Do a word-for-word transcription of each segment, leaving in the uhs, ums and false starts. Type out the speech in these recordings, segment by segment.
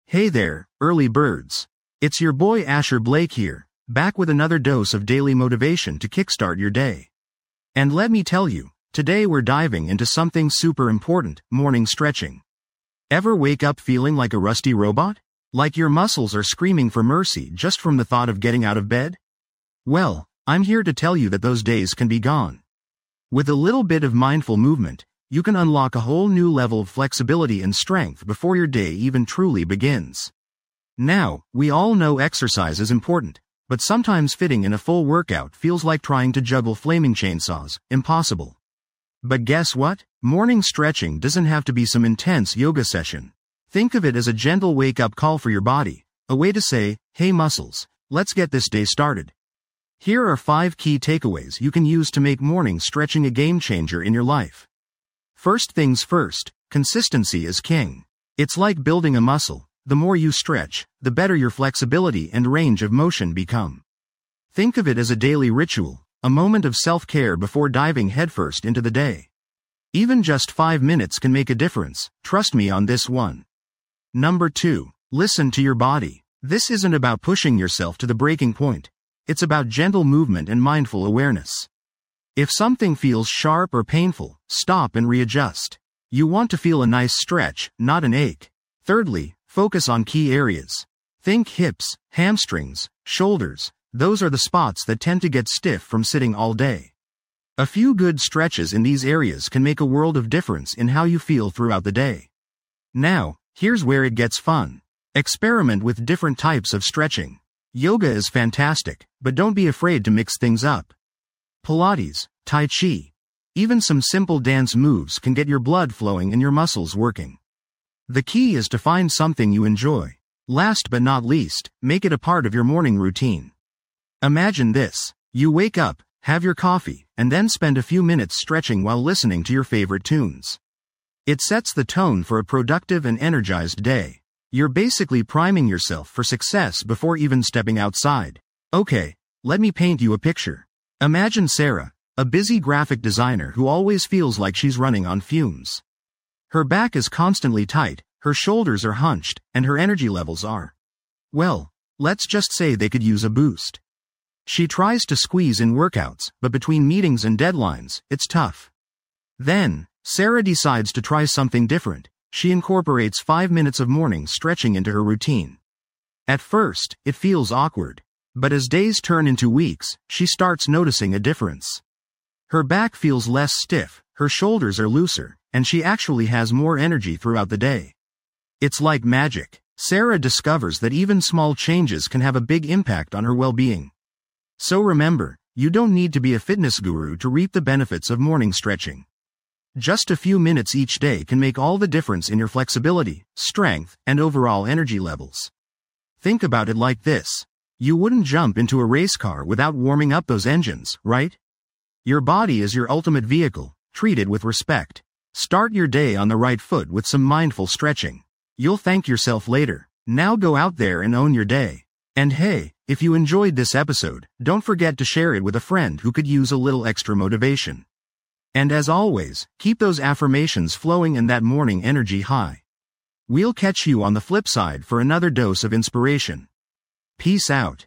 Hey there, early birds. It's your boy Asher Blake here, back with another dose of daily motivation to kickstart your day. And let me tell you, today we're diving into something super important, morning stretching. Ever wake up feeling like a rusty robot? Like your muscles are screaming for mercy just from the thought of getting out of bed? Well, I'm here to tell you that those days can be gone. With a little bit of mindful movement, you can unlock a whole new level of flexibility and strength before your day even truly begins. Now, we all know exercise is important, but sometimes fitting in a full workout feels like trying to juggle flaming chainsaws, impossible. But guess what? Morning stretching doesn't have to be some intense yoga session. Think of it as a gentle wake-up call for your body, a way to say, hey muscles, let's get this day started. Here are five key takeaways you can use to make morning stretching a game changer in your life. First things first, consistency is king. It's like building a muscle. The more you stretch, the better your flexibility and range of motion become. Think of it as a daily ritual, a moment of self-care before diving headfirst into the day. Even just five minutes can make a difference, trust me on this one. Number two, listen to your body. This isn't about pushing yourself to the breaking point. It's about gentle movement and mindful awareness. If something feels sharp or painful, stop and readjust. You want to feel a nice stretch, not an ache. Thirdly, focus on key areas. Think hips, hamstrings, shoulders. Those are the spots that tend to get stiff from sitting all day. A few good stretches in these areas can make a world of difference in how you feel throughout the day. Now, here's where it gets fun. Experiment with different types of stretching. Yoga is fantastic, but don't be afraid to mix things up. Pilates, Tai Chi. Even some simple dance moves can get your blood flowing and your muscles working. The key is to find something you enjoy. Last but not least, make it a part of your morning routine. Imagine this. You wake up, have your coffee, and then spend a few minutes stretching while listening to your favorite tunes. It sets the tone for a productive and energized day. You're basically priming yourself for success before even stepping outside. Okay, let me paint you a picture. Imagine Sarah, a busy graphic designer who always feels like she's running on fumes. Her back is constantly tight, her shoulders are hunched, and her energy levels are, well, let's just say they could use a boost. She tries to squeeze in workouts, but between meetings and deadlines, it's tough. Then, Sarah decides to try something different. She incorporates five minutes of morning stretching into her routine. At first, it feels awkward. But as days turn into weeks, she starts noticing a difference. Her back feels less stiff, her shoulders are looser, and she actually has more energy throughout the day. It's like magic. Sarah discovers that even small changes can have a big impact on her well-being. So remember, you don't need to be a fitness guru to reap the benefits of morning stretching. Just a few minutes each day can make all the difference in your flexibility, strength, and overall energy levels. Think about it like this. You wouldn't jump into a race car without warming up those engines, right? Your body is your ultimate vehicle. Treat it with respect. Start your day on the right foot with some mindful stretching. You'll thank yourself later. Now go out there and own your day. And hey, if you enjoyed this episode, don't forget to share it with a friend who could use a little extra motivation. And as always, keep those affirmations flowing and that morning energy high. We'll catch you on the flip side for another dose of inspiration. Peace out.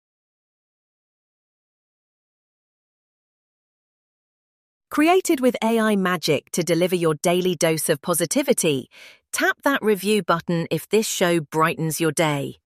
Created with A I magic to deliver your daily dose of positivity, tap that review button if this show brightens your day.